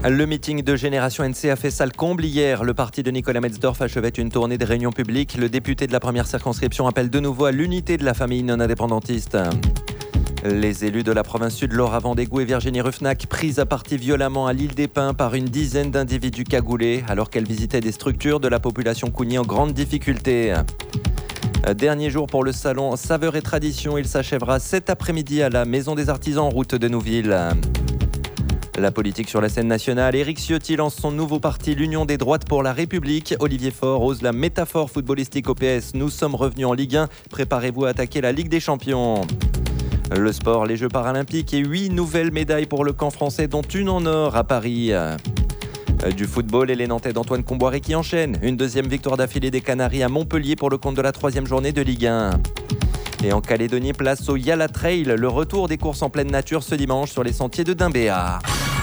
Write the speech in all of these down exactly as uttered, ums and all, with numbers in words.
Le meeting de Génération N C a fait salle comble hier. Le parti de Nicolas Metzdorf achevait une tournée de réunions publiques. Le député de la première circonscription appelle de nouveau à l'unité de la famille non indépendantiste. Les élus de la province sud, Laura Vendégou et Virginie Ruffnac, prises à partie violemment à l'île des Pins par une dizaine d'individus cagoulés alors qu'elles visitaient des structures de la population Kouni en grande difficulté. Dernier jour pour le salon Saveurs et Traditions. Il s'achèvera cet après-midi à la Maison des Artisans, route de Nouville. La politique sur la scène nationale. Éric Ciotti lance son nouveau parti, l'Union des droites pour la République. Olivier Faure ose la métaphore footballistique au P S. Nous sommes revenus en Ligue un. Préparez-vous à attaquer la Ligue des Champions. Le sport, les Jeux paralympiques et huit nouvelles médailles pour le camp français, dont une en or à Paris. Du football et les Nantais d'Antoine Comboiré qui enchaînent. Une deuxième victoire d'affilée des Canaries à Montpellier pour le compte de la troisième journée de Ligue un. Et en Calédonie, place au Yala Trail, le retour des courses en pleine nature ce dimanche sur les sentiers de Dimbéa.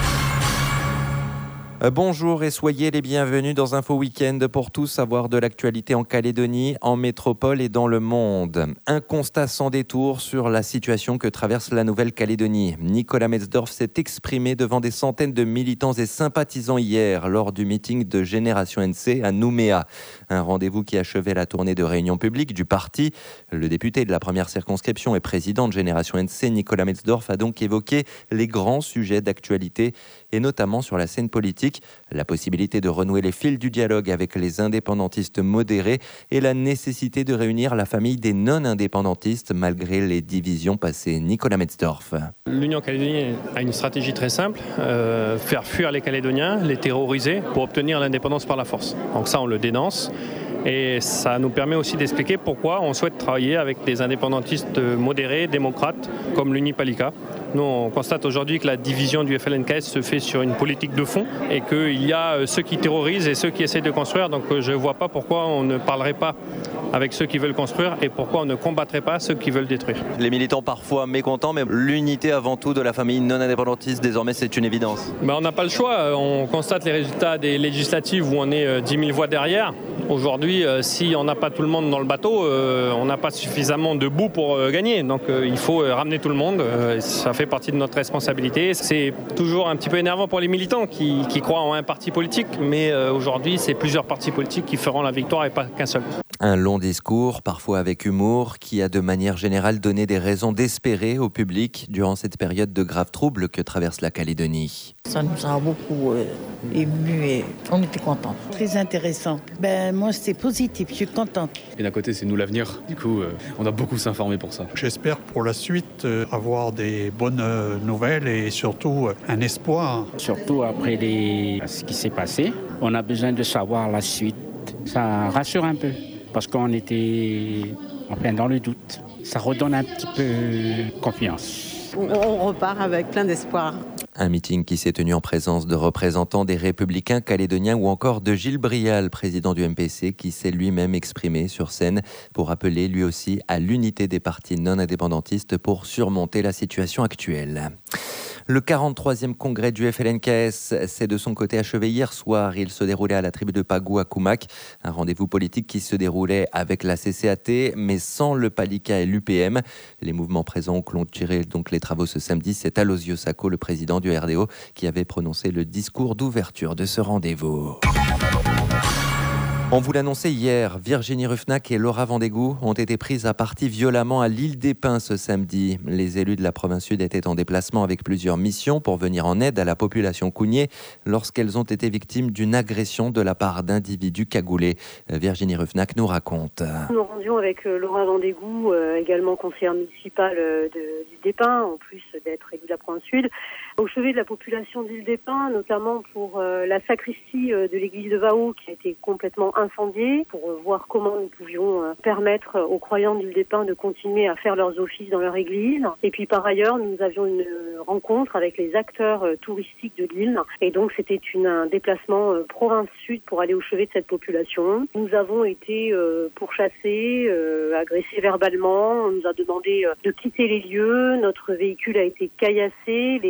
Bonjour et soyez les bienvenus dans Info Week-end pour tout savoir de l'actualité en Calédonie, en métropole et dans le monde. Un constat sans détour sur la situation que traverse la Nouvelle-Calédonie. Nicolas Metzdorf s'est exprimé devant des centaines de militants et sympathisants hier lors du meeting de Génération N C à Nouméa. Un rendez-vous qui achevait la tournée de réunion publique du parti. Le député de la première circonscription et président de Génération N C, Nicolas Metzdorf, a donc évoqué les grands sujets d'actualité et notamment sur la scène politique. La possibilité de renouer les fils du dialogue avec les indépendantistes modérés et la nécessité de réunir la famille des non-indépendantistes malgré les divisions passées. Nicolas Metzdorf. L'Union calédonienne a une stratégie très simple, euh, faire fuir les Calédoniens, les terroriser pour obtenir l'indépendance par la force. Donc ça, on le dénonce. Et ça nous permet aussi d'expliquer pourquoi on souhaite travailler avec des indépendantistes modérés, démocrates, comme l'Unipalika. Nous, on constate aujourd'hui que la division du F L N K S se fait sur une politique de fond et qu'il y a ceux qui terrorisent et ceux qui essaient de construire. Donc je ne vois pas pourquoi on ne parlerait pas avec ceux qui veulent construire et pourquoi on ne combattrait pas ceux qui veulent détruire. Les militants parfois mécontents, mais l'unité avant tout de la famille non indépendantiste, désormais, c'est une évidence. Ben, on n'a pas le choix. On constate les résultats des législatives où on est dix mille voix derrière. Aujourd'hui, euh, si on n'a pas tout le monde dans le bateau, euh, on n'a pas suffisamment de bout pour euh, gagner. Donc euh, il faut euh, ramener tout le monde. Euh, ça fait partie de notre responsabilité. C'est toujours un petit peu énervant pour les militants qui, qui croient en un parti politique. Mais euh, aujourd'hui, c'est plusieurs partis politiques qui feront la victoire et pas qu'un seul. Un long discours, parfois avec humour, qui a de manière générale donné des raisons d'espérer au public durant cette période de graves troubles que traverse la Calédonie. Ça nous a beaucoup euh, émus et on était contents. Très intéressant. Ben, moi, c'était positif, je suis contente. Et d'un côté, c'est nous l'avenir. Du coup, euh, on a beaucoup s'informer pour ça. J'espère pour la suite euh, avoir des bonnes euh, nouvelles et surtout euh, un espoir. Surtout après les... ce qui s'est passé, on a besoin de savoir la suite. Ça rassure un peu parce qu'on était en plein dans le doute. Ça redonne un petit peu confiance. On repart avec plein d'espoir. Un meeting qui s'est tenu en présence de représentants des Républicains calédoniens ou encore de Gilles Brial, président du M P C, qui s'est lui-même exprimé sur scène pour appeler lui aussi à l'unité des partis non indépendantistes pour surmonter la situation actuelle. Le quarante-troisième congrès du F L N K S s'est de son côté achevé hier soir. Il se déroulait à la tribu de Pagou à Koumak. Un rendez-vous politique qui se déroulait avec la C C A T, mais sans le Palika et l'U P M. Les mouvements présents ont clôturé donc les travaux ce samedi. C'est Aloisio Sacco, le président du R D O, qui avait prononcé le discours d'ouverture de ce rendez-vous. On vous l'annonçait hier, Virginie Ruffnac et Laura Vendégou ont été prises à partie violemment à l'île des Pins ce samedi. Les élus de la province sud étaient en déplacement avec plusieurs missions pour venir en aide à la population kounier lorsqu'elles ont été victimes d'une agression de la part d'individus cagoulés. Virginie Ruffnac nous raconte. Nous nous rendions avec Laura Vendégou, également conseillère municipale de, du Des-Pins, en plus d'être élue de la province sud, au chevet de la population d'île des Pins, notamment pour la sacristie de l'église de Vao qui a été complètement incendiée, pour voir comment nous pouvions permettre aux croyants d'île des Pins de continuer à faire leurs offices dans leur église. Et puis par ailleurs, nous avions une rencontre avec les acteurs touristiques de l'île. Et donc c'était une, un déplacement province sud pour aller au chevet de cette population. Nous avons été euh, pourchassés, euh, agressés verbalement. On nous a demandé de quitter les lieux. Notre véhicule a été caillassé. Les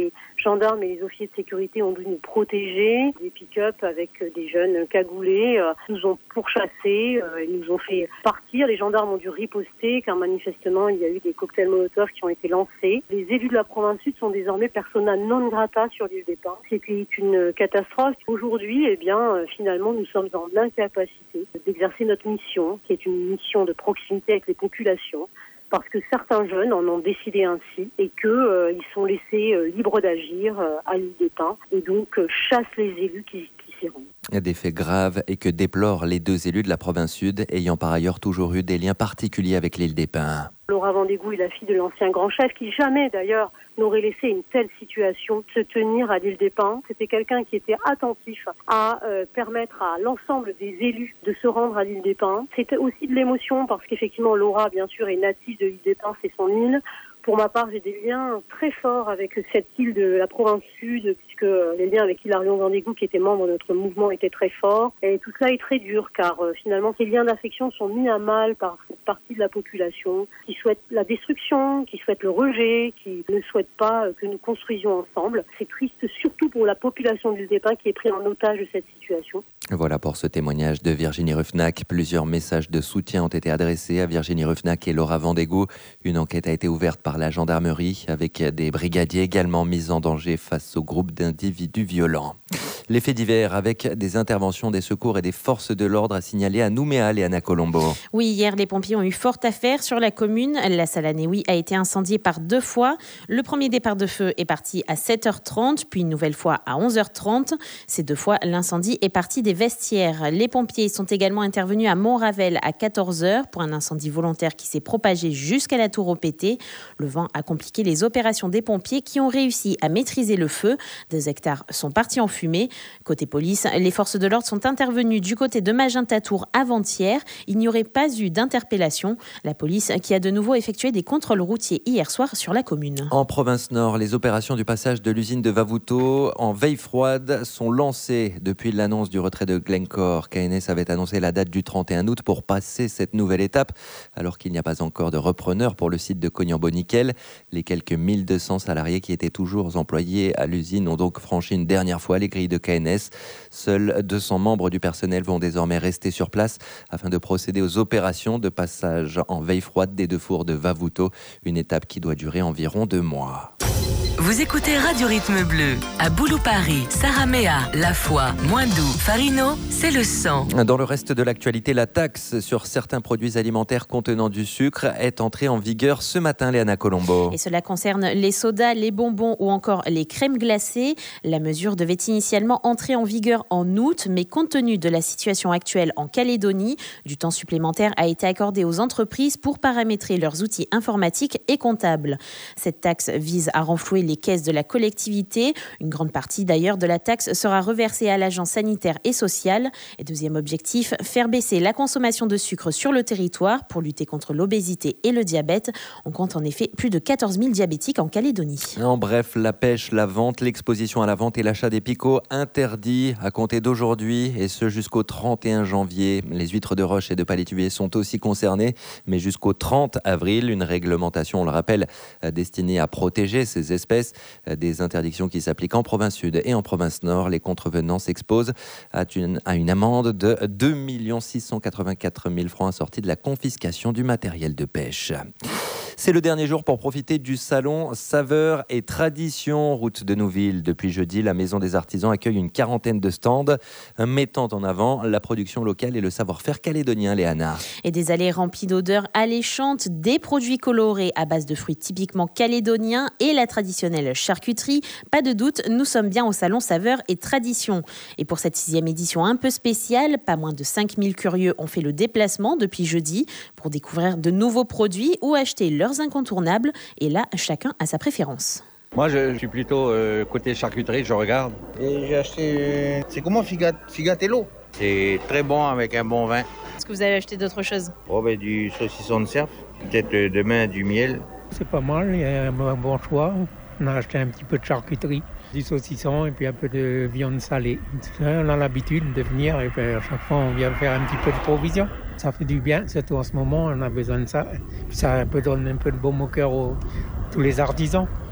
gendarmes et les officiers de sécurité ont dû nous protéger. Des pick-up avec des jeunes cagoulés euh, nous ont pourchassés, euh, ils nous ont fait partir. Les gendarmes ont dû riposter car manifestement il y a eu des cocktails Molotov qui ont été lancés. Les élus de la province sud sont désormais persona non grata sur l'île des Pins. C'était une catastrophe. Aujourd'hui, eh bien, euh, finalement, nous sommes en incapacité d'exercer notre mission, qui est une mission de proximité avec les populations, parce que certains jeunes en ont décidé ainsi et qu'ils euh, sont laissés euh, libres d'agir euh, à l'île des Pins et donc euh, chassent les élus qui, qui s'y rendent. Des faits graves et que déplorent les deux élus de la province sud, ayant par ailleurs toujours eu des liens particuliers avec l'île des Pins. Laura Vendégou est la fille de l'ancien grand chef qui jamais d'ailleurs n'aurait laissé une telle situation se tenir à l'île des Pins. C'était quelqu'un qui était attentif à euh, permettre à l'ensemble des élus de se rendre à l'île des Pins. C'était aussi de l'émotion parce qu'effectivement Laura bien sûr est native de l'île des Pins, c'est son île. Pour ma part, j'ai des liens très forts avec cette île de la province sud, puisque les liens avec Hilarion Vendégou, qui était membre de notre mouvement, étaient très forts. Et tout cela est très dur, car euh, finalement, ces liens d'affection sont mis à mal par cette partie de la population qui souhaite la destruction, qui souhaite le rejet, qui ne souhaite pas euh, que nous construisions ensemble. C'est triste, surtout pour la population de l'île des Pins qui est prise en otage de cette situation. Voilà pour ce témoignage de Virginie Ruffnac. Plusieurs messages de soutien ont été adressés à Virginie Ruffnac et Laura Vendégou. Une enquête a été ouverte par la gendarmerie avec des brigadiers également mis en danger face au groupe d'individus violents. Les faits divers avec des interventions des secours et des forces de l'ordre à signaler à Nouméa, Léana Colombo. Oui, hier, les pompiers ont eu fort à faire sur la commune. La salle à Néouy a été incendiée par deux fois. Le premier départ de feu est parti à sept heures trente, puis une nouvelle fois à onze heures trente. Ces deux fois, l'incendie est parti des vestiaires. Les pompiers sont également intervenus à Montravel à quatorze heures pour un incendie volontaire qui s'est propagé jusqu'à la tour au Pété. Le vent a compliqué les opérations des pompiers qui ont réussi à maîtriser le feu. Des hectares sont partis en fumée. Côté police, les forces de l'ordre sont intervenues du côté de Magenta-Tours avant-hier. Il n'y aurait pas eu d'interpellation. La police qui a de nouveau effectué des contrôles routiers hier soir sur la commune. En province nord, les opérations du passage de l'usine de Vavouto en veille froide sont lancées depuis l'annonce du retrait de Glencore. K N S avait annoncé la date du trente et un août pour passer cette nouvelle étape, alors qu'il n'y a pas encore de repreneur pour le site de Cognambo-Nickel. Les quelques mille deux cents salariés qui étaient toujours employés à l'usine ont donc franchi une dernière fois les grilles de K N S. Seuls deux cents membres du personnel vont désormais rester sur place afin de procéder aux opérations de passage en veille froide des deux fours de Vavouto, une étape qui doit durer environ deux mois. Vous écoutez Radio Rythme Bleu. À Boulou-Paris, Saraméa, La Foix, Moindou, Farino, c'est le sang. Dans le reste de l'actualité, la taxe sur certains produits alimentaires contenant du sucre est entrée en vigueur ce matin, Léana Colombo. Et cela concerne les sodas, les bonbons ou encore les crèmes glacées. La mesure devait initialement entrer en vigueur en août, mais compte tenu de la situation actuelle en Calédonie, du temps supplémentaire a été accordé aux entreprises pour paramétrer leurs outils informatiques et comptables. Cette taxe vise à renflouer les caisses de la collectivité. Une grande partie d'ailleurs de la taxe sera reversée à l'agence sanitaire et sociale. Et deuxième objectif, faire baisser la consommation de sucre sur le territoire pour lutter contre l'obésité et le diabète. On compte en effet plus de quatorze mille diabétiques en Calédonie. En bref, la pêche, la vente, l'exposition à la vente et l'achat des picots interdits à compter d'aujourd'hui et ce jusqu'au trente et un janvier. Les huîtres de roche et de palétuvier sont aussi concernées, mais jusqu'au trente avril, une réglementation, on le rappelle, destinée à protéger ces espèces. Des interdictions qui s'appliquent en province sud et en province nord. Les contrevenants s'exposent à une, à une amende de deux millions six cent quatre-vingt-quatre mille francs assortie de la confiscation du matériel de pêche. C'est le dernier jour pour profiter du salon Saveurs et Traditions, route de Nouville. Depuis jeudi, la Maison des Artisans accueille une quarantaine de stands mettant en avant la production locale et le savoir-faire calédonien, Léana. Et des allées remplies d'odeurs alléchantes, des produits colorés à base de fruits typiquement calédoniens et la traditionnelle charcuterie. Pas de doute, nous sommes bien au salon Saveurs et Traditions. Et pour cette sixième édition un peu spéciale, pas moins de cinq mille curieux ont fait le déplacement depuis jeudi pour découvrir de nouveaux produits ou acheter leurs incontournables. Et là, chacun a sa préférence. Moi, je suis plutôt euh, côté charcuterie, je regarde. Et j'ai acheté, euh, c'est comment Figat, Figatello. C'est très bon avec un bon vin. Est-ce que vous avez acheté d'autres choses? Oh, ben, du saucisson de cerf, peut-être euh, demain du miel. C'est pas mal, il y a un bon choix. On a acheté un petit peu de charcuterie, du saucisson et puis un peu de viande salée. On a l'habitude de venir et puis à chaque fois on vient faire un petit peu de provision. Ça fait du bien, surtout en ce moment, on a besoin de ça. Puis ça un peu donne un peu de baume au cœur aux tous les artisans.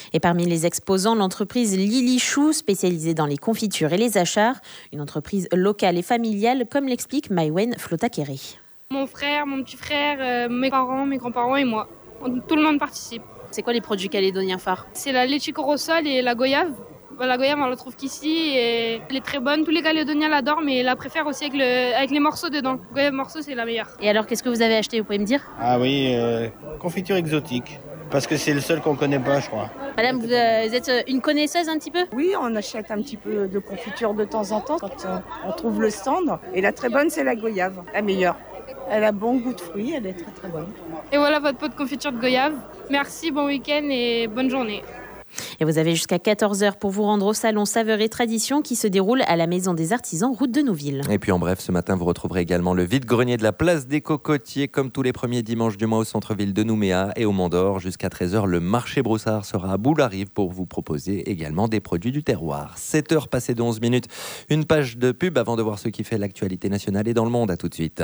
Et parmi les exposants, l'entreprise Lily Chou, spécialisée dans les confitures et les achats, une entreprise locale et familiale, comme l'explique Maïwen Flotakeri. Mon frère, mon petit frère, euh, mes parents, mes grands-parents et moi. Tout le monde participe. C'est quoi les produits calédoniens phares ? C'est la Lechico Rossol et la goyave. La goyave, on la trouve qu'ici et elle est très bonne. Tous les Calédoniens l'adorent, mais la préfèrent aussi avec, le, avec les morceaux dedans. Goyave morceau, c'est la meilleure. Et alors, qu'est-ce que vous avez acheté ? Vous pouvez me dire ? Ah oui, euh, confiture exotique. Parce que c'est le seul qu'on connaît pas, je crois. Madame, vous, euh, vous êtes une connaisseuse un petit peu ? Oui, on achète un petit peu de confiture de temps en temps quand euh, on trouve le stand. Et la très bonne, c'est la goyave, la meilleure. Elle a bon goût de fruits, elle est très très bonne. Et voilà votre pot de confiture de goyave. Merci, bon week-end et bonne journée. Et vous avez jusqu'à quatorze heures pour vous rendre au salon Saveurs et Traditions qui se déroule à la Maison des Artisans, route de Nouville. Et puis en bref, ce matin, vous retrouverez également le vide-grenier de la place des Cocotiers, comme tous les premiers dimanches du mois au centre-ville de Nouméa et au Mont d'Or. Jusqu'à treize heures, le marché Broussard sera à Boularive pour vous proposer également des produits du terroir. sept heures passées de onze minutes, une page de pub avant de voir ce qui fait l'actualité nationale et dans le monde. À tout de suite.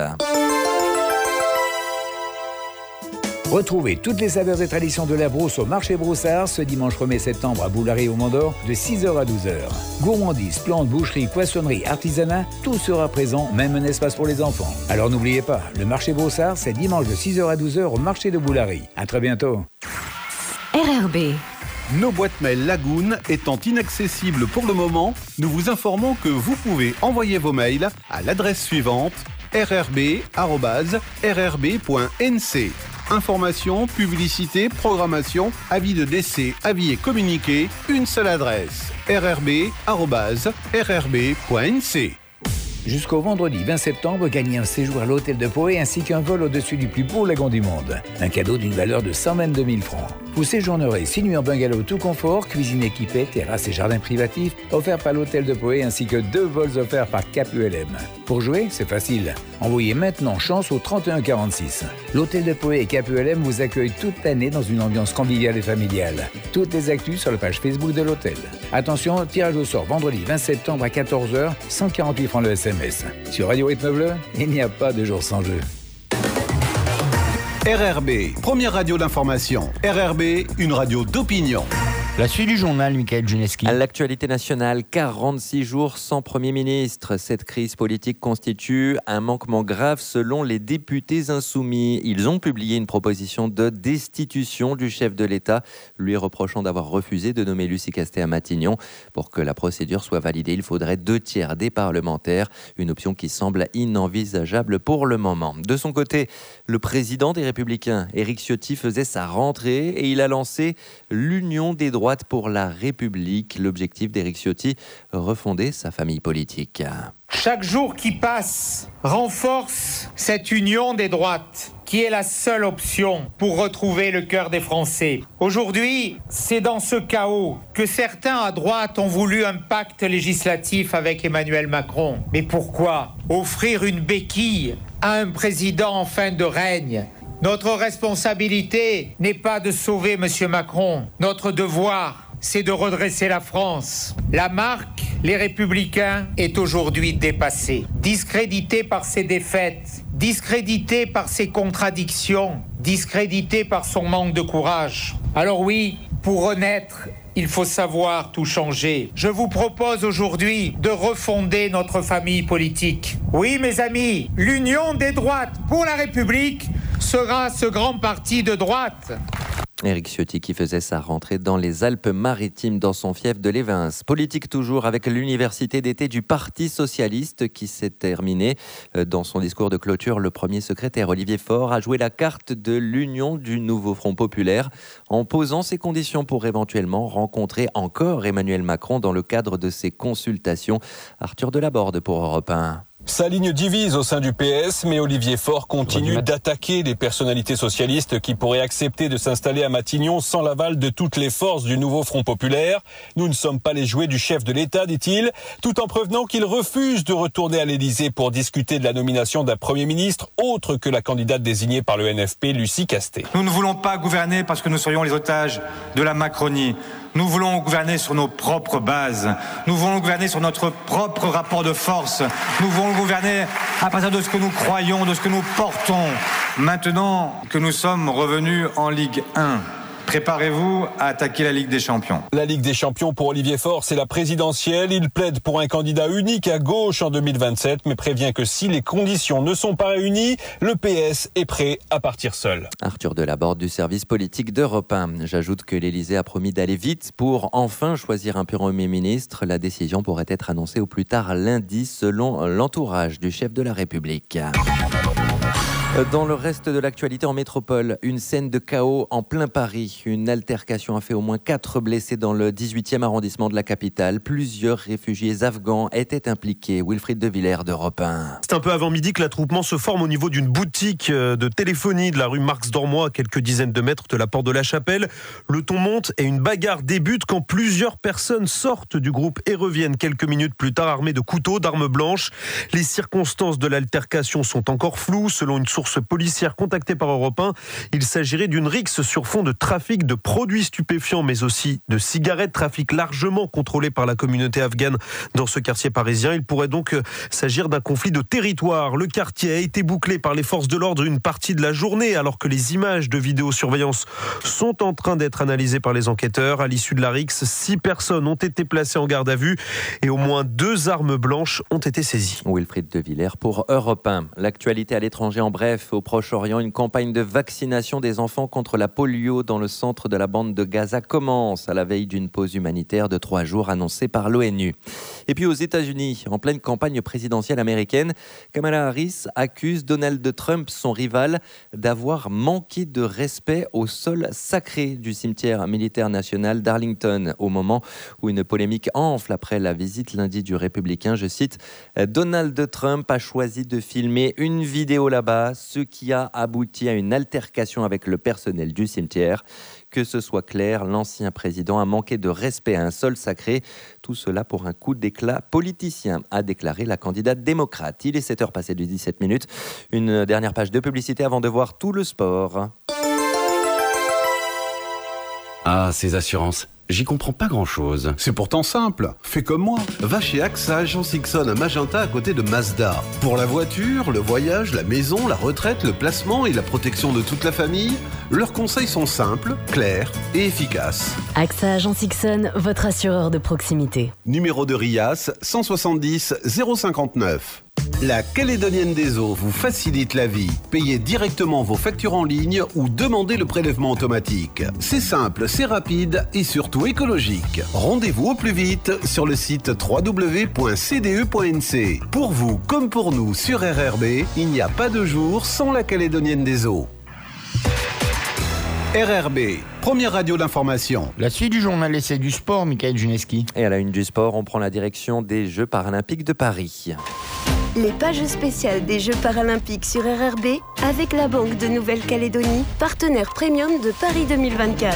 Retrouvez toutes les saveurs et traditions de la brousse au marché Broussard ce dimanche premier septembre à Boularive au Mont d'Or de six heures à douze heures. Gourmandise, plantes, boucherie, poissonnerie, artisanat, tout sera présent, même un espace pour les enfants. Alors n'oubliez pas, le marché Broussard, c'est dimanche de six heures à douze heures au marché de Boularive. À très bientôt. R R B. Nos boîtes mail Lagoon étant inaccessibles pour le moment, nous vous informons que vous pouvez envoyer vos mails à l'adresse suivante r r b arobase r r b point n c. Informations, publicité, programmation, avis de décès, avis et communiqués, une seule adresse r r b arobase r r b point n c. Jusqu'au vendredi vingt septembre, gagnez un séjour à l'hôtel de Poé ainsi qu'un vol au-dessus du plus beau lagon du monde. Un cadeau d'une valeur de cent vingt-deux mille francs. Vous séjournerez six nuits en bungalow tout confort, cuisine équipée, terrasse et jardin privatif, offerts par l'hôtel de Poé ainsi que deux vols offerts par Cap U L M. Pour jouer, c'est facile. Envoyez maintenant chance au trente et un quarante-six. L'hôtel de Poé et Cap U L M vous accueillent toute l'année dans une ambiance conviviale et familiale. Toutes les actus sur la page Facebook de l'hôtel. Attention, tirage au sort vendredi vingt septembre à quatorze heures, cent quarante-huit francs le S M S. Sur Radio Rythme Bleu, il n'y a pas de jour sans jeu. R R B, première radio d'information. R R B, une radio d'opinion. La suite du journal, Michael Juneski. À l'actualité nationale, quarante-six jours sans Premier ministre. Cette crise politique constitue un manquement grave selon les députés insoumis. Ils ont publié une proposition de destitution du chef de l'État, lui reprochant d'avoir refusé de nommer Lucie Castet à Matignon. Pour que la procédure soit validée, il faudrait deux tiers des parlementaires, une option qui semble inenvisageable pour le moment. De son côté, le président des Républicains, Éric Ciotti, faisait sa rentrée et il a lancé l'Union des droits pour la République. L'objectif d'Éric Ciotti, refonder sa famille politique. Chaque jour qui passe renforce cette union des droites qui est la seule option pour retrouver le cœur des Français. Aujourd'hui, c'est dans ce chaos que certains à droite ont voulu un pacte législatif avec Emmanuel Macron. Mais pourquoi offrir une béquille à un président en fin de règne ? Notre responsabilité n'est pas de sauver M. Macron. Notre devoir, c'est de redresser la France. La marque, les Républicains, est aujourd'hui dépassée. Discréditée par ses défaites, discréditée par ses contradictions, discréditée par son manque de courage. Alors oui, pour renaître, il faut savoir tout changer. Je vous propose aujourd'hui de refonder notre famille politique. Oui, mes amis, l'Union des droites pour la République sera ce grand parti de droite. Éric Ciotti qui faisait sa rentrée dans les Alpes-Maritimes dans son fief de Lévins. Politique toujours avec l'université d'été du Parti socialiste qui s'est terminée. Dans son discours de clôture, le premier secrétaire Olivier Faure a joué la carte de l'union du nouveau Front populaire en posant ses conditions pour éventuellement rencontrer encore Emmanuel Macron dans le cadre de ses consultations. Arthur Delaborde pour Europe un. Sa ligne divise au sein du P S, mais Olivier Faure continue d'attaquer les personnalités socialistes qui pourraient accepter de s'installer à Matignon sans l'aval de toutes les forces du nouveau Front populaire. Nous ne sommes pas les jouets du chef de l'État, dit-il, tout en prévenant qu'il refuse de retourner à l'Élysée pour discuter de la nomination d'un Premier ministre autre que la candidate désignée par le N F P, Lucie Castet. Nous ne voulons pas gouverner parce que nous serions les otages de la Macronie. Nous voulons gouverner sur nos propres bases. Nous voulons gouverner sur notre propre rapport de force. Nous voulons gouverner à partir de ce que nous croyons, de ce que nous portons. Maintenant que nous sommes revenus en Ligue un, préparez-vous à attaquer la Ligue des Champions. La Ligue des Champions pour Olivier Faure, c'est la présidentielle. Il plaide pour un candidat unique à gauche en deux mille vingt-sept, mais prévient que si les conditions ne sont pas réunies, le P S est prêt à partir seul. Arthur Delaborde du service politique d'Europe un. J'ajoute que l'Élysée a promis d'aller vite pour enfin choisir un Premier ministre. La décision pourrait être annoncée au plus tard lundi selon l'entourage du chef de la République. Dans le reste de l'actualité en métropole, une scène de chaos en plein Paris. Une altercation a fait au moins quatre blessés dans le dix-huitième arrondissement de la capitale. Plusieurs réfugiés afghans étaient impliqués. Wilfried de Villers d'Europe un. C'est un peu avant midi que l'attroupement se forme au niveau d'une boutique de téléphonie de la rue Marx-Dormoy, à quelques dizaines de mètres de la porte de la Chapelle. Le ton monte et une bagarre débute quand plusieurs personnes sortent du groupe et reviennent quelques minutes plus tard armées de couteaux, d'armes blanches. Les circonstances de l'altercation sont encore floues. Selon une source policière contactée par Europe un, il s'agirait d'une rixe sur fond de trafic de produits stupéfiants, mais aussi de cigarettes, trafic largement contrôlé par la communauté afghane dans ce quartier parisien. Il pourrait donc s'agir d'un conflit de territoire. Le quartier a été bouclé par les forces de l'ordre une partie de la journée, alors que les images de vidéosurveillance sont en train d'être analysées par les enquêteurs. À l'issue de la rixe, six personnes ont été placées en garde à vue et au moins deux armes blanches ont été saisies. Wilfried de Villers pour Europe un. L'actualité à l'étranger en bref. Au Proche-Orient, une campagne de vaccination des enfants contre la polio dans le centre de la bande de Gaza commence à la veille d'une pause humanitaire de trois jours annoncée par l'ONU. Et puis aux États-Unis, en pleine campagne présidentielle américaine, Kamala Harris accuse Donald Trump, son rival, d'avoir manqué de respect au sol sacré du cimetière militaire national d'Arlington, au moment où une polémique enfle après la visite lundi du républicain. Je cite, Donald Trump a choisi de filmer une vidéo là-bas, ce qui a abouti à une altercation avec le personnel du cimetière. Que ce soit clair, l'ancien président a manqué de respect à un sol sacré. Tout cela pour un coup d'éclat politicien, a déclaré la candidate démocrate. Il est sept heures passées de dix-sept minutes. Une dernière page de publicité avant de voir tout le sport. Ah, ces assurances. J'y comprends pas grand-chose. C'est pourtant simple. Fais comme moi. Va chez A X A Agence Ixon à Magenta à côté de Mazda. Pour la voiture, le voyage, la maison, la retraite, le placement et la protection de toute la famille, leurs conseils sont simples, clairs et efficaces. A X A Agence Ixon, votre assureur de proximité. Numéro de RIAS cent soixante-dix zéro cinquante-neuf. La Calédonienne des Eaux vous facilite la vie. Payez directement vos factures en ligne ou demandez le prélèvement automatique. C'est simple, c'est rapide et surtout écologique. Rendez-vous au plus vite sur le site w w w point c d e point n c. Pour vous comme pour nous sur R R B, il n'y a pas de jour sans la Calédonienne des Eaux. R R B, première radio d'information. La suite du journal Essai du sport, Michael Juneski. Et à la une du sport, on prend la direction des Jeux paralympiques de Paris. Les pages spéciales des Jeux paralympiques sur R R B avec la Banque de Nouvelle-Calédonie, partenaire premium de Paris deux mille vingt-quatre.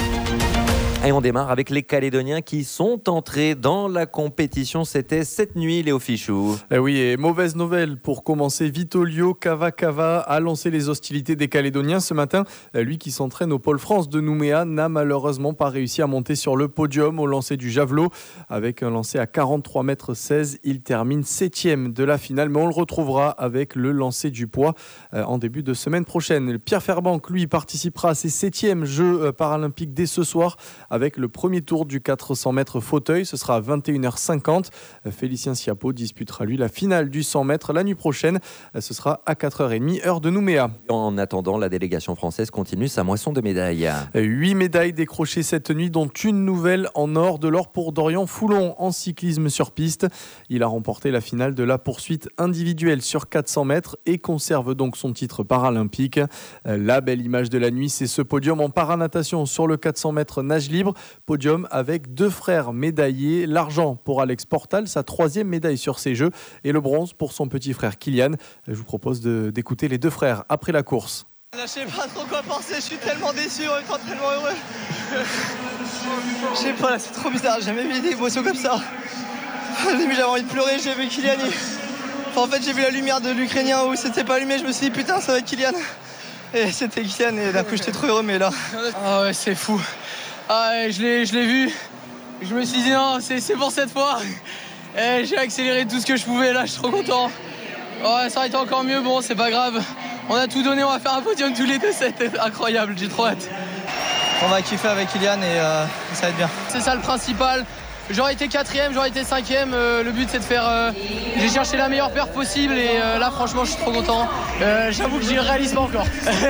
Et on démarre avec les Calédoniens qui sont entrés dans la compétition. C'était cette nuit, Léo Fichou. Eh oui, et mauvaise nouvelle pour commencer. Vitolio Cavacava a lancé les hostilités des Calédoniens ce matin. Lui qui s'entraîne au Pôle France de Nouméa n'a malheureusement pas réussi à monter sur le podium au lancer du javelot. Avec un lancer à quarante-trois mètres seize, il termine septième de la finale. Mais on le retrouvera avec le lancer du poids en début de semaine prochaine. Pierre Fairbank, lui, participera à ses septièmes Jeux paralympiques dès ce soir, avec le premier tour du quatre cents mètres fauteuil. Ce sera à vingt et une heures cinquante. Félicien Schiappo disputera lui la finale du cent mètres la nuit prochaine. Ce sera à quatre heures trente heure de Nouméa. En attendant, la délégation française continue sa moisson de médailles. Huit médailles décrochées cette nuit, dont une nouvelle en or, de l'or pour Dorian Foulon en cyclisme sur piste. Il a remporté la finale de la poursuite individuelle sur quatre cents mètres et conserve donc son titre paralympique. La belle image de la nuit, c'est ce podium en paranatation sur le quatre cents mètres nage libre. Podium avec deux frères médaillés. L'argent pour Alex Portal, sa troisième médaille sur ces Jeux, et le bronze pour son petit frère Kylian. Je vous propose de, d'écouter les deux frères après la course. Je sais pas trop quoi penser, je suis tellement déçu, en même temps tellement heureux. Je sais pas, là c'est trop bizarre, j'ai jamais vu des émotions comme ça. Au début j'avais envie de pleurer, j'ai vu Kylian. Il... Enfin, en fait j'ai vu la lumière de l'Ukrainien où c'était pas allumé, je me suis dit putain ça va être Kylian. Et c'était Kylian et d'un coup j'étais trop heureux, mais là... Ah ouais, c'est fou. Ah ouais, je l'ai, je l'ai vu. Je me suis dit non, c'est, c'est pour cette fois. Et j'ai accéléré tout ce que je pouvais, là je suis trop content. Ouais, ça aurait été encore mieux, bon c'est pas grave. On a tout donné, on va faire un podium tous les deux, c'était incroyable, j'ai trop hâte. on va kiffer avec Kylian et euh, ça va être bien. C'est ça le principal. J'aurais été quatrième, j'aurais été cinquième. Euh, le but c'est de faire. Euh, j'ai cherché la meilleure paire possible et euh, là franchement je suis trop content. Euh, j'avoue que j'y réalise pas encore.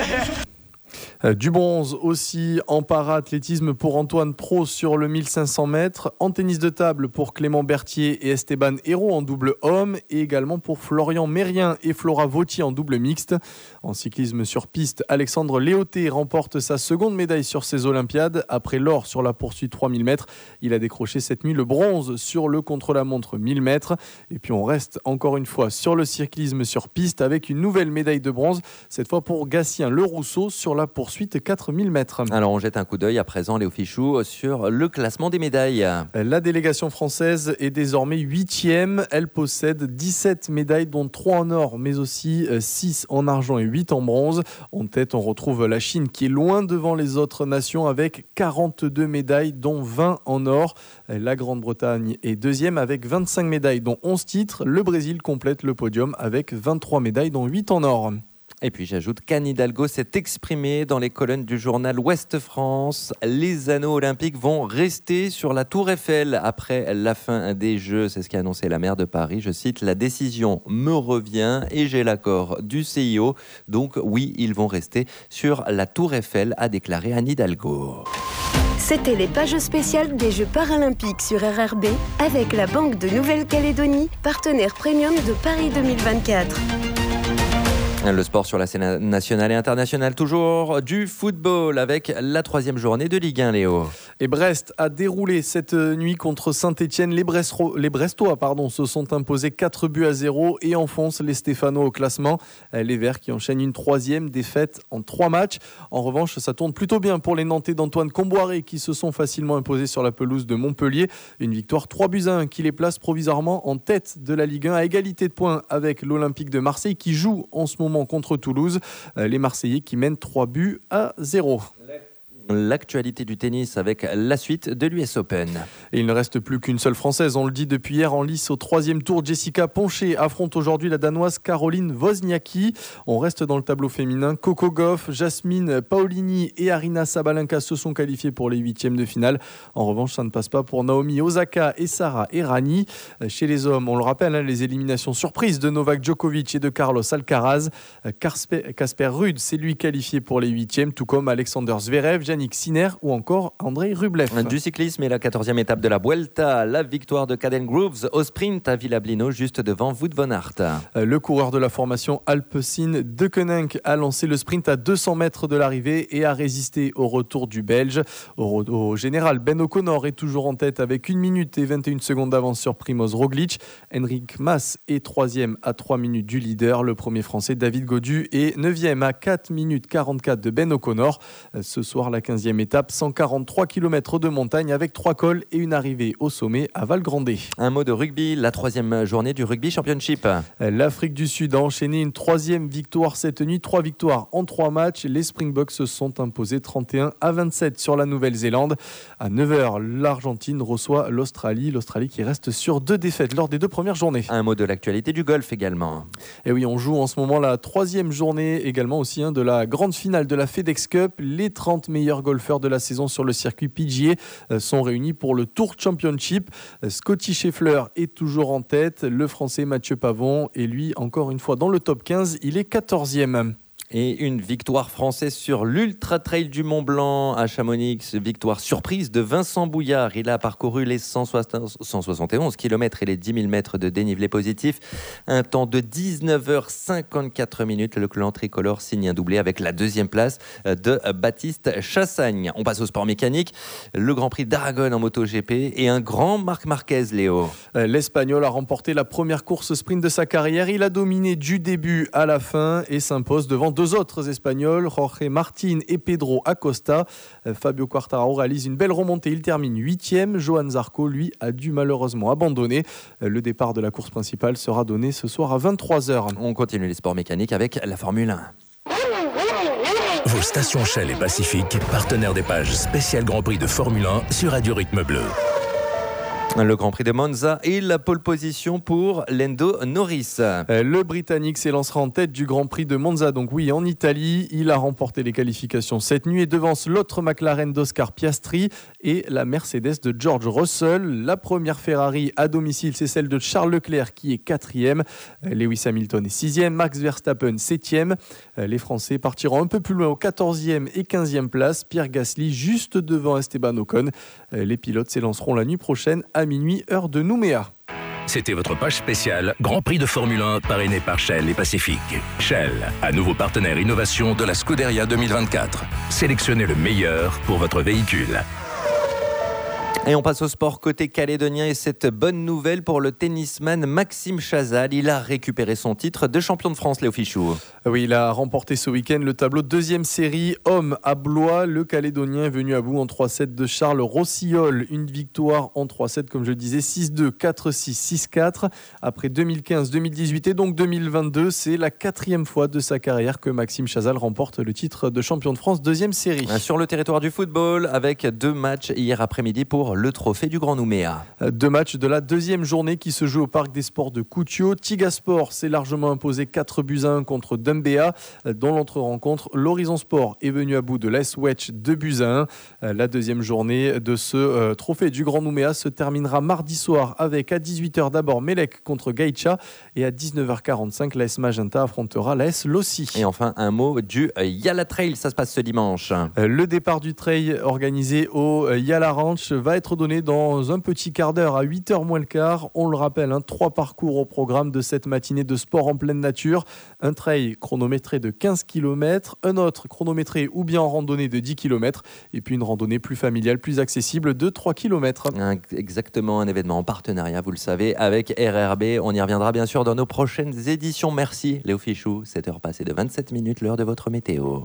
Du bronze aussi en para-athlétisme pour Antoine Pro sur le mille cinq cents mètres, en tennis de table pour Clément Berthier et Esteban Hérault en double homme et également pour Florian Mérien et Flora Vautier en double mixte. En cyclisme sur piste, Alexandre Léoté remporte sa seconde médaille sur ces Olympiades. Après l'or sur la poursuite trois mille mètres, il a décroché cette nuit le bronze sur le contre-la-montre mille mètres. Et puis on reste encore une fois sur le cyclisme sur piste avec une nouvelle médaille de bronze, cette fois pour Gatien Le Rousseau sur la poursuite quatre mille mètres. Alors on jette un coup d'œil à présent, Léo Fichou, sur le classement des médailles. La délégation française est désormais huitième. Elle possède dix-sept médailles, dont trois en or, mais aussi six en argent et huit en bronze. En tête, on retrouve la Chine qui est loin devant les autres nations avec quarante-deux médailles, dont vingt en or. La Grande-Bretagne est deuxième avec vingt-cinq médailles, dont onze titres. Le Brésil complète le podium avec vingt-trois médailles, dont huit en or. Et puis j'ajoute qu'Anne Hidalgo s'est exprimée dans les colonnes du journal Ouest France. Les anneaux olympiques vont rester sur la Tour Eiffel après la fin des Jeux. C'est ce qu'a annoncé la maire de Paris. Je cite, « La décision me revient et j'ai l'accord du C I O. Donc oui, ils vont rester sur la Tour Eiffel », a déclaré Anne Hidalgo. C'était les pages spéciales des Jeux paralympiques sur R R B avec la Banque de Nouvelle-Calédonie, partenaire premium de Paris deux mille vingt-quatre. Le sport sur la scène nationale et internationale, toujours du football avec la troisième journée de Ligue un, Léo. Et Brest a déroulé cette nuit contre Saint-Etienne. Les, Brestro- les Brestois pardon, se sont imposés quatre buts à zéro et enfoncent les Stéphanois au classement. Les Verts qui enchaînent une troisième défaite en trois matchs. En revanche, ça tourne plutôt bien pour les Nantais d'Antoine Comboiré qui se sont facilement imposés sur la pelouse de Montpellier. Une victoire trois buts à un qui les place provisoirement en tête de la Ligue un à égalité de points avec l'Olympique de Marseille qui joue en ce moment contre Toulouse. Les Marseillais qui mènent trois buts à zéro. L'actualité du tennis avec la suite de l'U S Open. Et il ne reste plus qu'une seule Française, on le dit depuis hier en lice au troisième tour. Jessica Poncher affronte aujourd'hui la Danoise Caroline Wozniacki. On reste dans le tableau féminin. Coco Gauff, Jasmine Paolini et Arina Sabalenka se sont qualifiées pour les huitièmes de finale. En revanche, ça ne passe pas pour Naomi Osaka et Sarah Errani. Chez les hommes, on le rappelle, hein, les éliminations surprises de Novak Djokovic et de Carlos Alcaraz. Casper Ruud s'est lui qualifié pour les huitièmes, tout comme Alexander Zverev, Yannick Sinner ou encore Andrei Rublev. Du cyclisme et la quatorzième étape de la Vuelta, la victoire de Caden Groves au sprint à Villablino juste devant Wout van Aert. Le coureur de la formation Alpecin Deceuninck a lancé le sprint à deux cents mètres de l'arrivée et a résisté au retour du Belge. Au, au général, Ben O'Connor est toujours en tête avec une minute et vingt et une secondes d'avance sur Primoz Roglic. Henrik Mas est troisième à trois minutes du leader. Le premier français David Gaudu est neuvième à quatre minutes quarante-quatre de Ben O'Connor. Ce soir, la quinzième étape, cent quarante-trois kilomètres de montagne avec trois cols et une arrivée au sommet à Valgrande. Un mot de rugby, la troisième journée du Rugby Championship. L'Afrique du Sud a enchaîné une troisième victoire cette nuit, trois victoires en trois matchs. Les Springboks se sont imposés trente et un à vingt-sept sur la Nouvelle-Zélande. À neuf heures, l'Argentine reçoit l'Australie. L'Australie qui reste sur deux défaites lors des deux premières journées. Un mot de l'actualité du golf également. Et oui, on joue en ce moment la troisième journée également aussi hein, de la grande finale de la FedEx Cup. Les trente meilleurs golfeurs de la saison sur le circuit P G A sont réunis pour le Tour Championship. Scotty Scheffler est toujours en tête. Le Français Mathieu Pavon est lui encore une fois dans le top quinze. Il est quatorzième. Et une victoire française sur l'Ultra Trail du Mont Blanc à Chamonix. Victoire surprise de Vincent Bouillard. Il a parcouru les cent soixante et onze kilomètres et les dix mille mètres de dénivelé positif. Un temps de dix-neuf heures cinquante-quatre minutes. Le clan tricolore signe un doublé avec la deuxième place de Baptiste Chassagne. On passe au sport mécanique. Le Grand Prix d'Aragon en MotoGP et un grand Marc Marquez, Léo. L'Espagnol a remporté la première course sprint de sa carrière. Il a dominé du début à la fin et s'impose devant deux autres Espagnols, Jorge Martín et Pedro Acosta. Fabio Quartararo réalise une belle remontée, il termine huitième. Johan Zarco, lui, a dû malheureusement abandonner. Le départ de la course principale sera donné ce soir à vingt-trois heures. On continue les sports mécaniques avec la Formule un. Vos stations Shell et Pacifique, partenaires des pages spéciales Grand Prix de Formule un sur Radio Rythme Bleu. Le Grand Prix de Monza et la pole position pour Lando Norris. Le Britannique s'élancera en tête du Grand Prix de Monza, donc oui, en Italie. Il a remporté les qualifications cette nuit et devance l'autre McLaren d'Oscar Piastri et la Mercedes de George Russell. La première Ferrari à domicile, c'est celle de Charles Leclerc qui est quatrième. Lewis Hamilton est sixième, Max Verstappen septième. Les Français partiront un peu plus loin aux quatorzième et quinzième place. Pierre Gasly juste devant Esteban Ocon. Les pilotes s'élanceront la nuit prochaine à minuit, heure de Nouméa. C'était votre page spéciale Grand Prix de Formule un parrainé par Shell et Pacific. Shell, à nouveau partenaire innovation de la Scuderia deux mille vingt-quatre. Sélectionnez le meilleur pour votre véhicule. Et on passe au sport côté calédonien et cette bonne nouvelle pour le tennisman Maxime Chazal. Il a récupéré son titre de champion de France, Léo Fichou. Oui, il a remporté ce week-end le tableau deuxième série homme à Blois. Le Calédonien est venu à bout en trois sept de Charles Rossiol. Une victoire en trois sept, comme je le disais, six deux, quatre six, six quatre. Après deux mille quinze, deux mille dix-huit et donc deux mille vingt-deux, c'est la quatrième fois de sa carrière que Maxime Chazal remporte le titre de champion de France deuxième série. Sur le territoire du football, avec deux matchs hier après-midi pour le trophée du Grand Nouméa. Deux matchs de la deuxième journée qui se jouent au Parc des Sports de Koutio. Tigasport s'est largement imposé quatre buts à un contre Dumbéa. Dans l'autre rencontre, l'Horizon Sport est venu à bout de l'A S Wedge deux buts à un. La deuxième journée de ce euh, trophée du Grand Nouméa se terminera mardi soir avec à dix-huit heures d'abord Melec contre Gaïcha et à dix-neuf heures quarante-cinq l'A S Magenta affrontera l'A S Lossi. Et enfin un mot du Yala Trail, ça se passe ce dimanche. Le départ du trail organisé au Yala Ranch va être donné dans un petit quart d'heure à huit heures moins le quart. On le rappelle, hein, trois parcours au programme de cette matinée de sport en pleine nature. Un trail chronométré de quinze kilomètres, un autre chronométré ou bien en randonnée de dix kilomètres et puis une randonnée plus familiale, plus accessible de trois kilomètres. Exactement, un événement en partenariat, vous le savez, avec R R B. On y reviendra bien sûr dans nos prochaines éditions. Merci Léo Fichou, sept heures passées de vingt-sept minutes, l'heure de votre météo.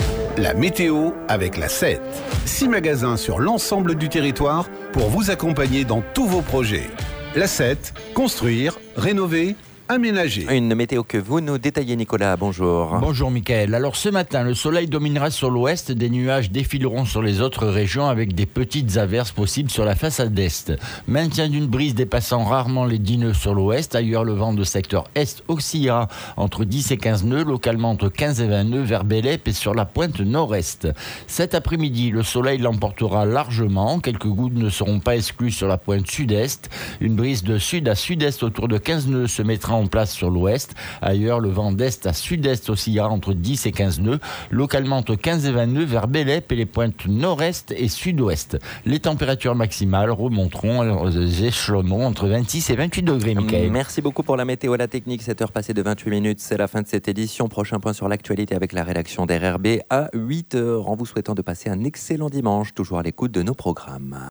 La météo avec la sept. Six magasins sur l'ensemble du territoire pour vous accompagner dans tous vos projets. La sept, construire, rénover, aménager. Une météo que vous nous détaillez, Nicolas. Bonjour. Bonjour, Mickaël. Alors ce matin, le soleil dominera sur l'ouest. Des nuages défileront sur les autres régions avec des petites averses possibles sur la façade est. Maintien d'une brise dépassant rarement les dix nœuds sur l'ouest. Ailleurs, le vent de secteur est oscillera entre dix et quinze nœuds, localement entre quinze et vingt nœuds vers Bélep et sur la pointe nord-est. Cet après-midi, le soleil l'emportera largement. Quelques gouttes ne seront pas exclues sur la pointe sud-est. Une brise de sud à sud-est autour de quinze nœuds se mettra en place sur l'ouest. Ailleurs, le vent d'est à sud-est oscillera entre dix et quinze nœuds, localement entre quinze et vingt nœuds vers Bélep et les pointes nord-est et sud-ouest. Les températures maximales remonteront, échelonneront entre vingt-six et vingt-huit degrés, Mickaël. Merci beaucoup pour la météo, la technique. sept heures passées de vingt-huit minutes, c'est la fin de cette édition. Prochain point sur l'actualité avec la rédaction d'R R B à huit heures, en vous souhaitant de passer un excellent dimanche, toujours à l'écoute de nos programmes.